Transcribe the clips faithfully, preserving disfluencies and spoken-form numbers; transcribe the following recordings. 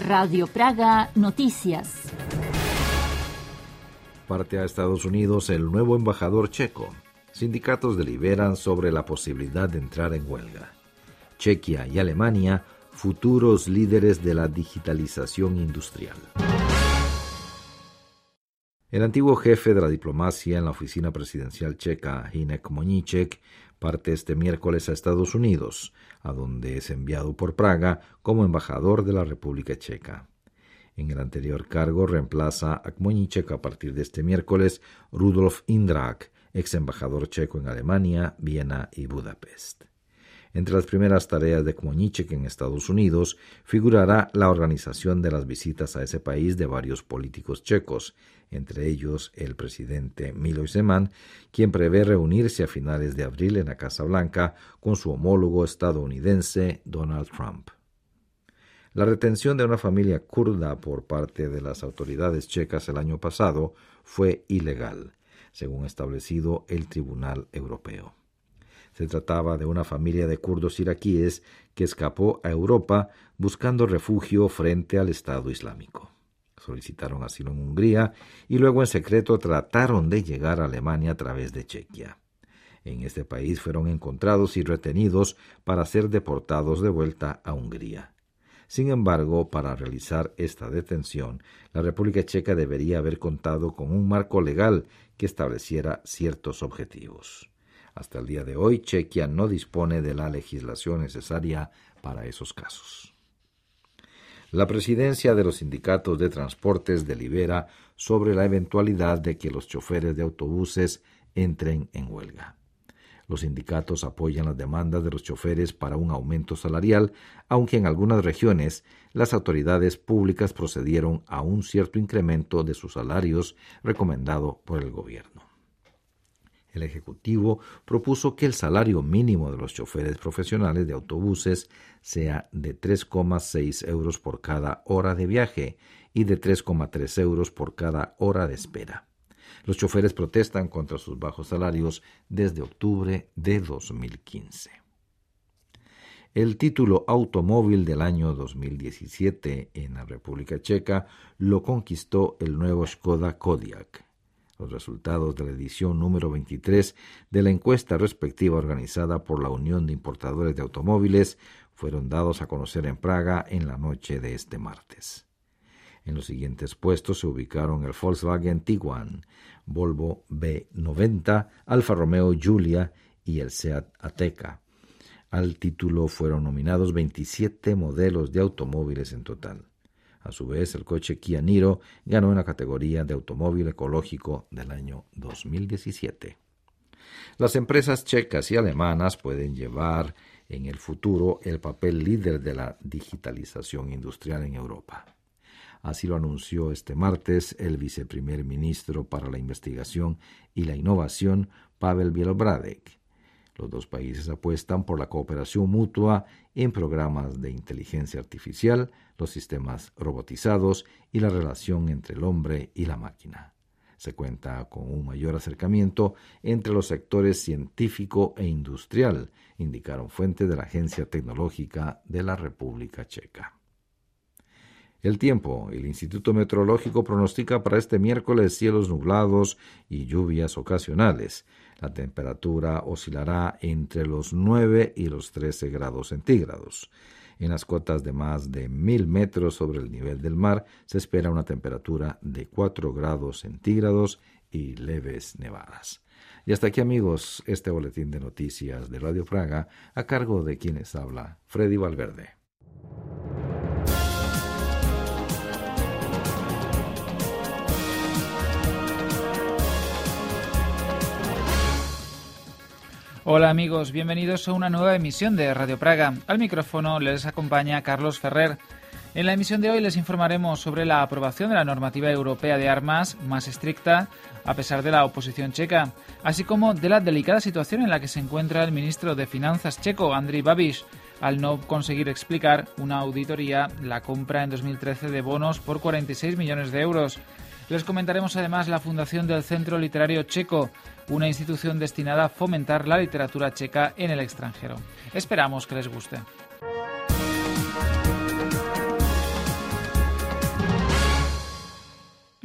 Radio Praga Noticias. Parte a Estados Unidos el nuevo embajador checo. Sindicatos deliberan sobre la posibilidad de entrar en huelga. Chequia y Alemania, futuros líderes de la digitalización industrial. El antiguo jefe de la diplomacia en la oficina presidencial checa, Hinek Moníček, parte este miércoles a Estados Unidos, a donde es enviado por Praga como embajador de la República Checa. En el anterior cargo reemplaza a Moníček a partir de este miércoles Rudolf Indrak, ex embajador checo en Alemania, Viena y Budapest. Entre las primeras tareas de Moníček en Estados Unidos figurará la organización de las visitas a ese país de varios políticos checos, entre ellos el presidente Miloš Zeman, quien prevé reunirse a finales de abril en la Casa Blanca con su homólogo estadounidense Donald Trump. La retención de una familia kurda por parte de las autoridades checas el año pasado fue ilegal, según establecido el Tribunal Europeo. Se trataba de una familia de kurdos iraquíes que escapó a Europa buscando refugio frente al Estado Islámico. Solicitaron asilo en Hungría y luego en secreto trataron de llegar a Alemania a través de Chequia. En este país fueron encontrados y retenidos para ser deportados de vuelta a Hungría. Sin embargo, para realizar esta detención, la República Checa debería haber contado con un marco legal que estableciera ciertos objetivos. Hasta el día de hoy, Chequia no dispone de la legislación necesaria para esos casos. La presidencia de los sindicatos de transportes delibera sobre la eventualidad de que los choferes de autobuses entren en huelga. Los sindicatos apoyan las demandas de los choferes para un aumento salarial, aunque en algunas regiones las autoridades públicas procedieron a un cierto incremento de sus salarios recomendado por el gobierno. El Ejecutivo propuso que el salario mínimo de los choferes profesionales de autobuses sea de tres coma seis euros por cada hora de viaje y de tres coma tres euros por cada hora de espera. Los choferes protestan contra sus bajos salarios desde octubre de dos mil quince. El título automóvil del año dos mil diecisiete en la República Checa lo conquistó el nuevo Škoda Kodiaq. Los resultados de la edición número veintitrés de la encuesta respectiva organizada por la Unión de Importadores de Automóviles fueron dados a conocer en Praga en la noche de este martes. En los siguientes puestos se ubicaron el Volkswagen Tiguan, Volvo B noventa, Alfa Romeo Giulia y el Seat Ateca. Al título fueron nominados veintisiete modelos de automóviles en total. A su vez, el coche Kia Niro ganó en la categoría de automóvil ecológico del año dos mil diecisiete. Las empresas checas y alemanas pueden llevar en el futuro el papel líder de la digitalización industrial en Europa. Así lo anunció este martes el viceprimer ministro para la investigación y la innovación, Pavel Bělobrádek. Los dos países apuestan por la cooperación mutua en programas de inteligencia artificial, los sistemas robotizados y la relación entre el hombre y la máquina. Se cuenta con un mayor acercamiento entre los sectores científico e industrial, indicaron fuentes de la Agencia Tecnológica de la República Checa. El tiempo. El Instituto Meteorológico pronostica para este miércoles cielos nublados y lluvias ocasionales. La temperatura oscilará entre los nueve y los trece grados centígrados. En las cotas de más de mil metros sobre el nivel del mar se espera una temperatura de cuatro grados centígrados y leves nevadas. Y hasta aquí, amigos, este boletín de noticias de Radio Praga a cargo de quienes habla Freddy Valverde. Hola amigos, bienvenidos a una nueva emisión de Radio Praga. Al micrófono les acompaña Carlos Ferrer. En la emisión de hoy les informaremos sobre la aprobación de la normativa europea de armas más estricta a pesar de la oposición checa, así como de la delicada situación en la que se encuentra el ministro de Finanzas checo, Andrej Babiš, al no conseguir explicar una auditoría la compra en dos mil trece de bonos por cuarenta y seis millones de euros. Les comentaremos además la fundación del Centro Literario Checo, una institución destinada a fomentar la literatura checa en el extranjero. Esperamos que les guste.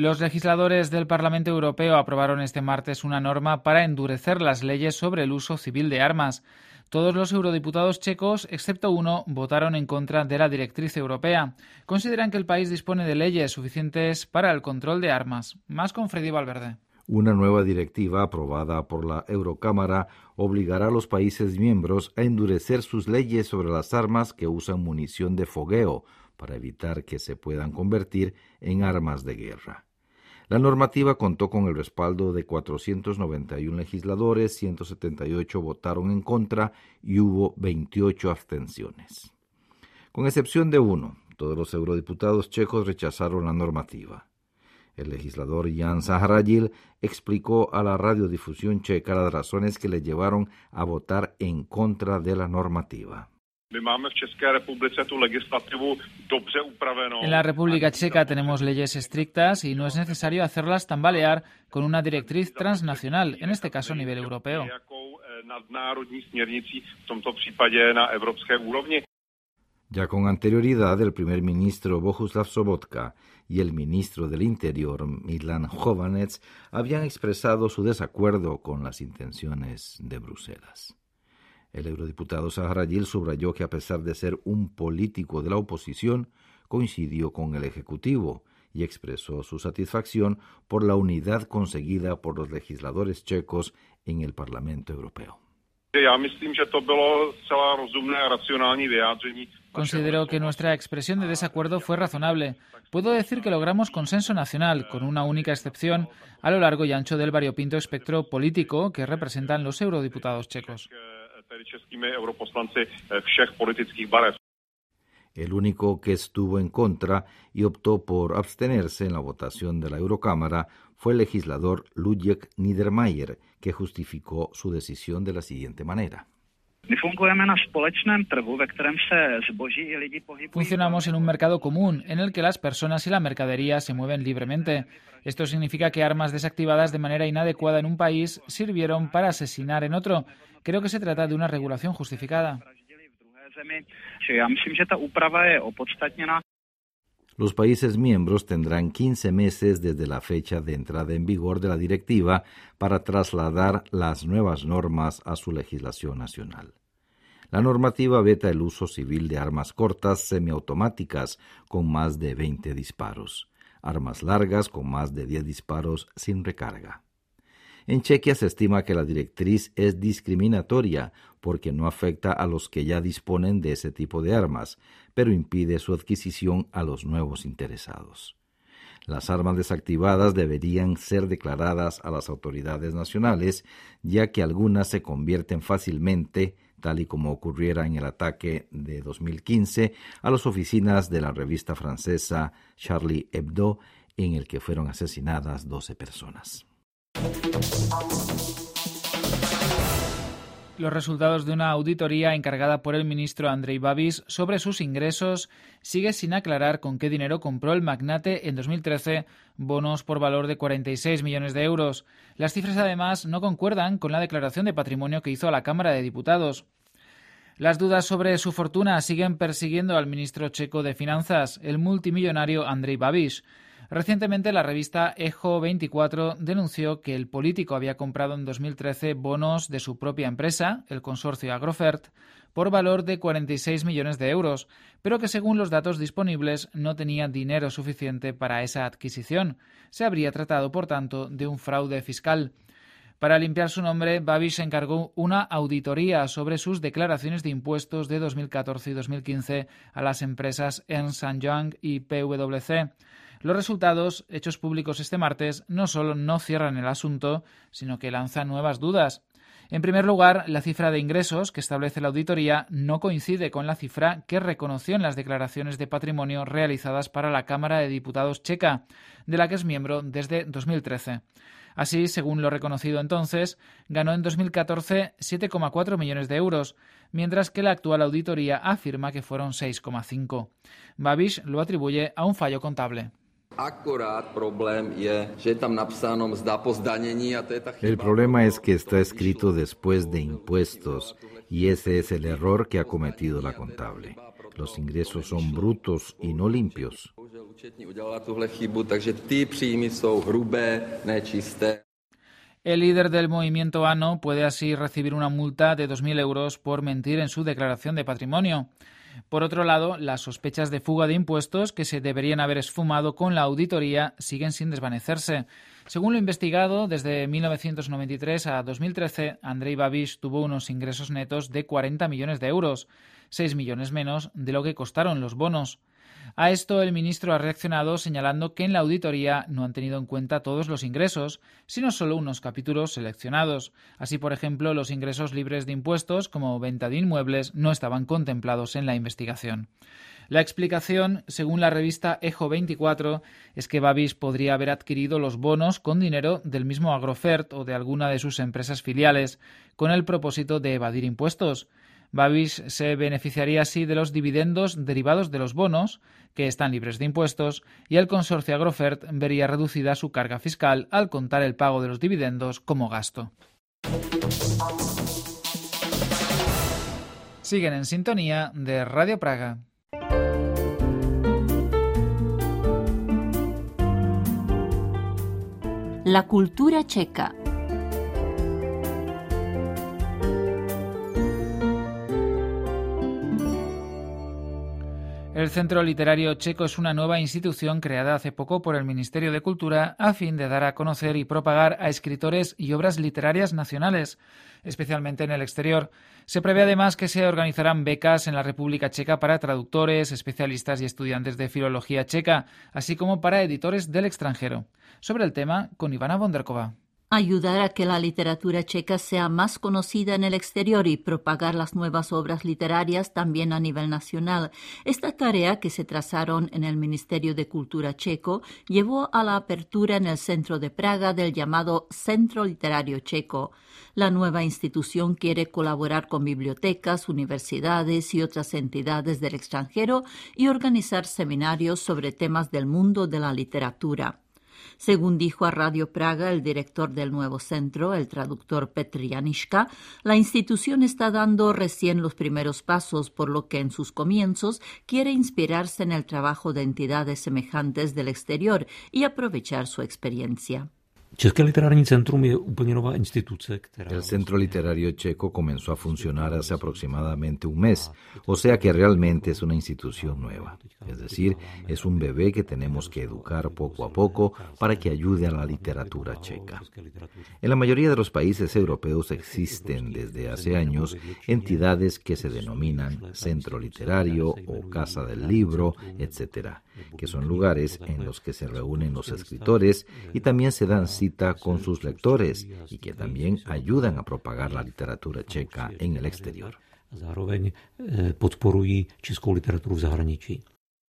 Los legisladores del Parlamento Europeo aprobaron este martes una norma para endurecer las leyes sobre el uso civil de armas. Todos los eurodiputados checos, excepto uno, votaron en contra de la directriz europea. Consideran que el país dispone de leyes suficientes para el control de armas. Más con Freddy Valverde. Una nueva directiva aprobada por la Eurocámara obligará a los países miembros a endurecer sus leyes sobre las armas que usan munición de fogueo para evitar que se puedan convertir en armas de guerra. La normativa contó con el respaldo de cuatrocientos noventa y uno legisladores, ciento setenta y ocho votaron en contra y hubo veintiocho abstenciones. Con excepción de uno, todos los eurodiputados checos rechazaron la normativa. El legislador Jan Zahradil explicó a la radiodifusión checa las razones que le llevaron a votar en contra de la normativa. En la República Checa tenemos leyes estrictas y no es necesario hacerlas tambalear con una directriz transnacional, en este caso a nivel europeo. Ya con anterioridad, el primer ministro Bohuslav Sobotka y el ministro del Interior Milan Chovanec habían expresado su desacuerdo con las intenciones de Bruselas. El eurodiputado Zahradil subrayó que a pesar de ser un político de la oposición, coincidió con el Ejecutivo y expresó su satisfacción por la unidad conseguida por los legisladores checos en el Parlamento Europeo. Considero que nuestra expresión de desacuerdo fue razonable. Puedo decir que logramos consenso nacional, con una única excepción, a lo largo y ancho del variopinto espectro político que representan los eurodiputados checos. El único que estuvo en contra y optó por abstenerse en la votación de la Eurocámara fue el legislador Luděk Niedermayer, que justificó su decisión de la siguiente manera. Funcionamos en un mercado común en el que las personas y la mercadería se mueven libremente. Esto significa que armas desactivadas de manera inadecuada en un país sirvieron para asesinar en otro. Creo que se trata de una regulación justificada. Los países miembros tendrán quince meses desde la fecha de entrada en vigor de la directiva para trasladar las nuevas normas a su legislación nacional. La normativa veta el uso civil de armas cortas semiautomáticas con más de veinte disparos, armas largas con más de diez disparos sin recarga. En Chequia se estima que la directriz es discriminatoria porque no afecta a los que ya disponen de ese tipo de armas, pero impide su adquisición a los nuevos interesados. Las armas desactivadas deberían ser declaradas a las autoridades nacionales, ya que algunas se convierten fácilmente, tal y como ocurriera en el ataque de dos mil quince, a las oficinas de la revista francesa Charlie Hebdo, en el que fueron asesinadas doce personas. Los resultados de una auditoría encargada por el ministro Andrej Babiš sobre sus ingresos sigue sin aclarar con qué dinero compró el magnate en dos mil trece bonos por valor de cuarenta y seis millones de euros. Las cifras, además, no concuerdan con la declaración de patrimonio que hizo a la Cámara de Diputados. Las dudas sobre su fortuna siguen persiguiendo al ministro checo de Finanzas, el multimillonario Andrej Babiš. Recientemente, la revista Echo veinticuatro denunció que el político había comprado en dos mil trece bonos de su propia empresa, el consorcio Agrofert, por valor de cuarenta y seis millones de euros, pero que según los datos disponibles no tenía dinero suficiente para esa adquisición. Se habría tratado, por tanto, de un fraude fiscal. Para limpiar su nombre, Babiš encargó una auditoría sobre sus declaraciones de impuestos de dos mil catorce y dos mil quince a las empresas Ernst and Young y P W C. Los resultados, hechos públicos este martes, no solo no cierran el asunto, sino que lanzan nuevas dudas. En primer lugar, la cifra de ingresos que establece la auditoría no coincide con la cifra que reconoció en las declaraciones de patrimonio realizadas para la Cámara de Diputados checa, de la que es miembro desde dos mil trece. Así, según lo reconocido entonces, ganó en dos mil catorce siete coma cuatro millones de euros, mientras que la actual auditoría afirma que fueron seis coma cinco. Babiš lo atribuye a un fallo contable. El problema es que está escrito después de impuestos y ese es el error que ha cometido la contable. Los ingresos son brutos y no limpios. El líder del movimiento ANO puede así recibir una multa de dos mil euros por mentir en su declaración de patrimonio. Por otro lado, las sospechas de fuga de impuestos que se deberían haber esfumado con la auditoría siguen sin desvanecerse. Según lo investigado, desde mil novecientos noventa y tres a dos mil trece, Andrei Babiš tuvo unos ingresos netos de cuarenta millones de euros, seis millones menos de lo que costaron los bonos. A esto el ministro ha reaccionado señalando que en la auditoría no han tenido en cuenta todos los ingresos, sino solo unos capítulos seleccionados. Así, por ejemplo, los ingresos libres de impuestos, como venta de inmuebles, no estaban contemplados en la investigación. La explicación, según la revista Ejo veinticuatro, es que Babiš podría haber adquirido los bonos con dinero del mismo Agrofert o de alguna de sus empresas filiales, con el propósito de evadir impuestos. Babiš se beneficiaría así de los dividendos derivados de los bonos, que están libres de impuestos, y el consorcio Agrofert vería reducida su carga fiscal al contar el pago de los dividendos como gasto. Siguen en sintonía de Radio Praga. La cultura checa. El Centro Literario Checo es una nueva institución creada hace poco por el Ministerio de Cultura a fin de dar a conocer y propagar a escritores y obras literarias nacionales, especialmente en el exterior. Se prevé además que se organizarán becas en la República Checa para traductores, especialistas y estudiantes de filología checa, así como para editores del extranjero. Sobre el tema, con Ivana Bondarkova. Ayudar a que la literatura checa sea más conocida en el exterior y propagar las nuevas obras literarias también a nivel nacional. Esta tarea que se trazaron en el Ministerio de Cultura checo llevó a la apertura en el centro de Praga del llamado Centro Literario Checo. La nueva institución quiere colaborar con bibliotecas, universidades y otras entidades del extranjero y organizar seminarios sobre temas del mundo de la literatura. Según dijo a Radio Praga el director del nuevo centro, el traductor Petr Janiška, la institución está dando recién los primeros pasos, por lo que en sus comienzos quiere inspirarse en el trabajo de entidades semejantes del exterior y aprovechar su experiencia. České literární centrum je úplně nová instituce, která... El Centro Literario Checo comenzó a funcionar hace aproximadamente un mes, o sea que realmente es una institución nueva. Es decir, es un bebé que tenemos que educar poco a poco para que ayude a la literatura checa. En la mayoría de los países europeos existen desde hace años entidades que se denominan Centro Literario o Casa del Libro, etcétera, que son lugares en los que se reúnen los escritores y también se dan cita con sus lectores y que también ayudan a propagar la literatura checa en el exterior. Zároveň podporují českou literaturu v zahraničí.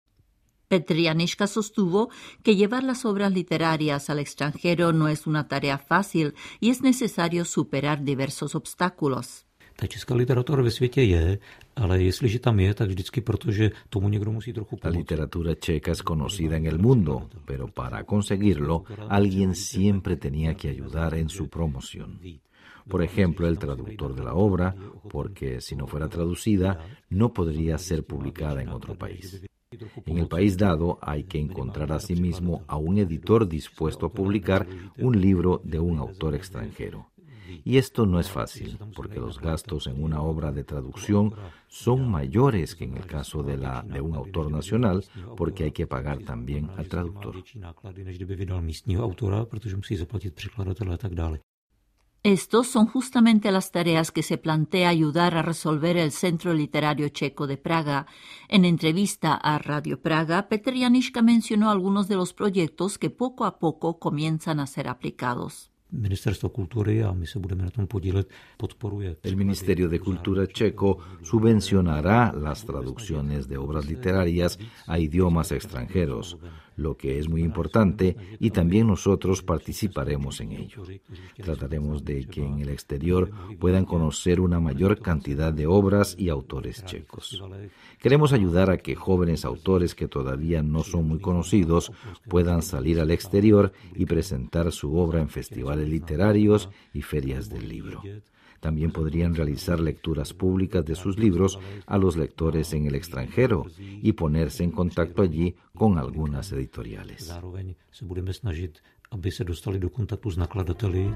Petr Janiška sostuvo que llevar las obras literarias al extranjero no es una tarea fácil y es necesario superar diversos obstáculos. Ta česká literatura ve světě je, ale jestliže tam je, tak vždycky, protože tomu někdo musí trochu pomoct. La literatura checa es conocida en el mundo, pero para conseguirlo, alguien siempre tenía que ayudar en su promoción. Por ejemplo, el traductor de la obra, porque si no fuera traducida, no podría ser publicada en otro país. En el país dado hay que encontrar asimismo a un editor dispuesto a publicar un libro de un autor extranjero. Y esto no es fácil, porque los gastos en una obra de traducción son mayores que en el caso de, la, de un autor nacional, porque hay que pagar también al traductor. Estos son justamente las tareas que se plantea ayudar a resolver el Centro Literario Checo de Praga. En entrevista a Radio Praga, Petr Janiška mencionó algunos de los proyectos que poco a poco comienzan a ser aplicados. Ministerstvo kultury, a my se budeme na tom podílet, podporuje. El Ministerio de Cultura checo subvencionará las traducciones de obras literarias a idiomas extranjeros, lo que es muy importante, y también nosotros participaremos en ello. Trataremos de que en el exterior puedan conocer una mayor cantidad de obras y autores checos. Queremos ayudar a que jóvenes autores que todavía no son muy conocidos puedan salir al exterior y presentar su obra en festivales literarios y ferias del libro. También podrían realizar lecturas públicas de sus libros a los lectores en el extranjero y ponerse en contacto allí con algunas editoriales. Zároveň se budeme snažit, aby se dostali do kontaktu s nakladateli.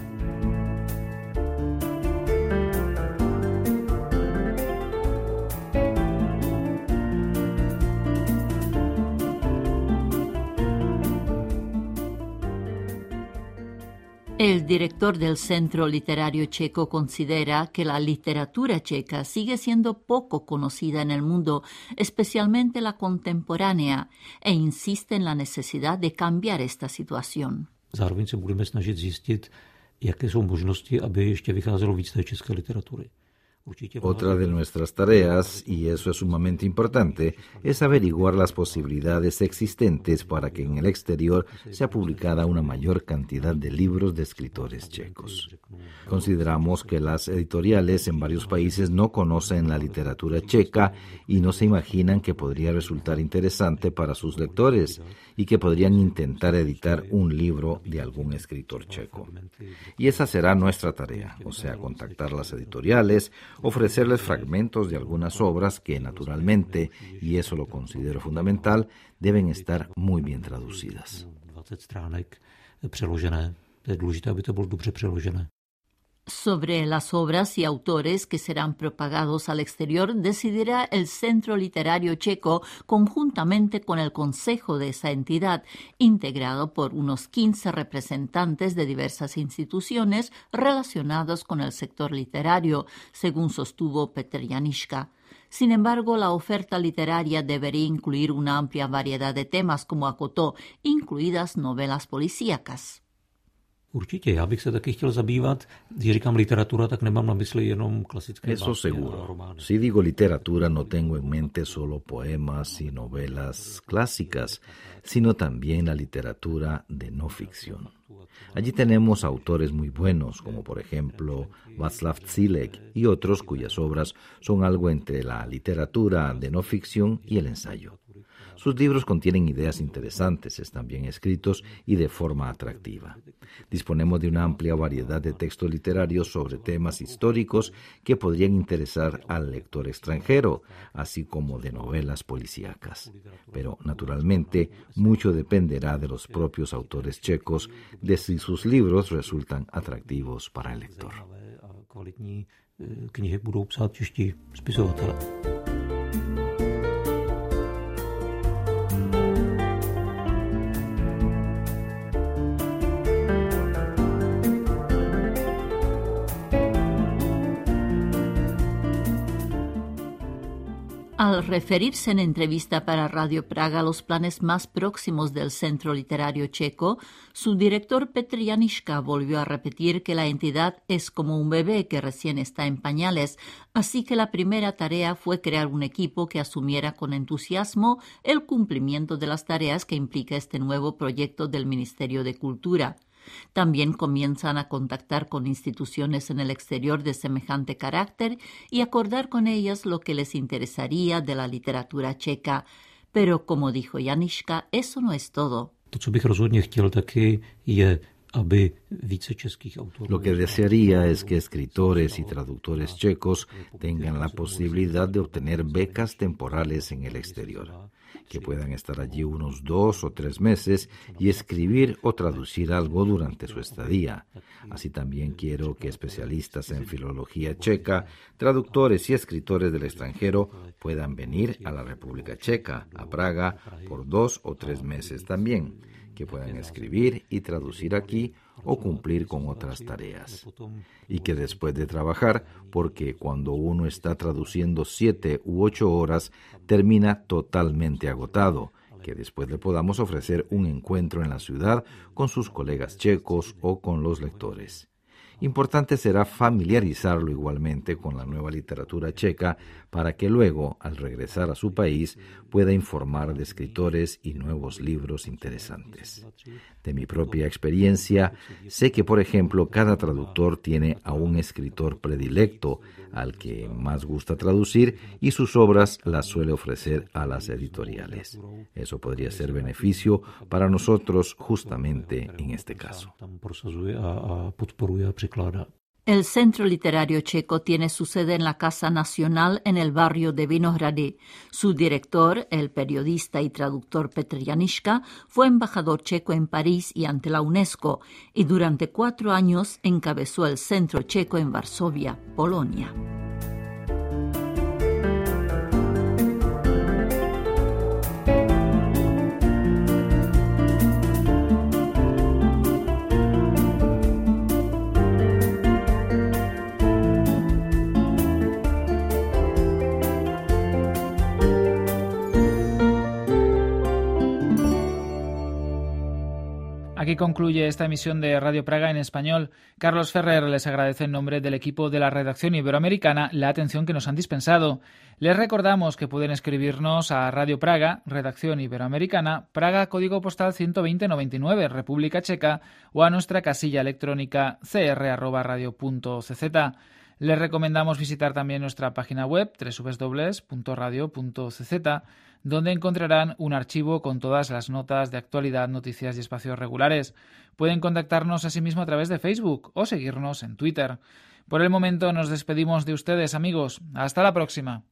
El director del Centro Literario Checo considera que la literatura checa sigue siendo poco conocida en el mundo, especialmente la contemporánea, e insiste en la necesidad de cambiar esta situación. Zároveň se budeme snažit zjistit, jaké jsou možnosti, aby ještě vycházelo víc té české literatury. Otra de nuestras tareas, y eso es sumamente importante, es averiguar las posibilidades existentes para que en el exterior sea publicada una mayor cantidad de libros de escritores checos. Consideramos que las editoriales en varios países no conocen la literatura checa y no se imaginan que podría resultar interesante para sus lectores y que podrían intentar editar un libro de algún escritor checo. Y esa será nuestra tarea, o sea, contactar las editoriales, ofrecerles fragmentos de algunas obras que, naturalmente, y eso lo considero fundamental, deben estar muy bien traducidas. dvacet stránek přeložené. To je důležité, aby to bylo dobře přeložené. Sobre las obras y autores que serán propagados al exterior decidirá el Centro Literario Checo conjuntamente con el consejo de esa entidad, integrado por unos quince representantes de diversas instituciones relacionadas con el sector literario, según sostuvo Petr Janiška. Sin embargo, la oferta literaria debería incluir una amplia variedad de temas, como acotó, incluidas novelas policíacas. Určitě, já bych se taky chtěl zabývat, když říkám literatura, tak nemám na mysli jenom klasické Eso básně a seguro. romány. Si digo literatura, no tengo en mente solo poemas y novelas clásicas, sino también la literatura de no ficción. Allí tenemos autores muy buenos, como por ejemplo Václav Cílek y otros cuyas obras son algo entre la literatura de no ficción y el ensayo. Sus libros contienen ideas interesantes, están bien escritos y de forma atractiva. Disponemos de una amplia variedad de textos literarios sobre temas históricos que podrían interesar al lector extranjero, así como de novelas policíacas. Pero, naturalmente, mucho dependerá de los propios autores checos, de si sus libros resultan atractivos para el lector. A kvalitní eh, knihy budou psát čeští spisovatelé. Al referirse en entrevista para Radio Praga a los planes más próximos del Centro Literario Checo, su director Petr Janiška volvió a repetir que la entidad es como un bebé que recién está en pañales, así que la primera tarea fue crear un equipo que asumiera con entusiasmo el cumplimiento de las tareas que implica este nuevo proyecto del Ministerio de Cultura. También comienzan a contactar con instituciones en el exterior de semejante carácter y acordar con ellas lo que les interesaría de la literatura checa. Pero, como dijo Janiška, eso no es todo. To, co bych rozhodně chtěl taky, je, aby více českých autorů... Lo que desearía es que escritores y traductores checos tengan la posibilidad de obtener becas temporales en el exterior, que puedan estar allí unos dos o tres meses y escribir o traducir algo durante su estadía. Así también quiero que especialistas en filología checa, traductores y escritores del extranjero puedan venir a la República Checa, a Praga, por dos o tres meses también, que puedan escribir y traducir aquí o cumplir con otras tareas. Y que después de trabajar, porque cuando uno está traduciendo siete u ocho horas, termina totalmente agotado, que después le podamos ofrecer un encuentro en la ciudad con sus colegas checos o con los lectores. Importante será familiarizarlo igualmente con la nueva literatura checa para que luego, al regresar a su país, pueda informar de escritores y nuevos libros interesantes. De mi propia experiencia, sé que, por ejemplo, cada traductor tiene a un escritor predilecto al que más gusta traducir y sus obras las suele ofrecer a las editoriales. Eso podría ser beneficio para nosotros justamente en este caso. Tam prosazuje a, a podporuje a překládá. El Centro Literario Checo tiene su sede en la Casa Nacional en el barrio de Vinohrady. Su director, el periodista y traductor Petr Janiška, fue embajador checo en París y ante la UNESCO, y durante cuatro años encabezó el Centro Checo en Varsovia, Polonia. Aquí concluye esta emisión de Radio Praga en español. Carlos Ferrer les agradece en nombre del equipo de la redacción iberoamericana la atención que nos han dispensado. Les recordamos que pueden escribirnos a Radio Praga, redacción iberoamericana, Praga, código postal ciento veinte noventa y nueve, República Checa, o a nuestra casilla electrónica c r arroba radio punto c z. Les recomendamos visitar también nuestra página web doble u doble u doble u punto radio punto c z, donde encontrarán un archivo con todas las notas de actualidad, noticias y espacios regulares. Pueden contactarnos asimismo a través de Facebook o seguirnos en Twitter. Por el momento nos despedimos de ustedes, amigos. Hasta la próxima.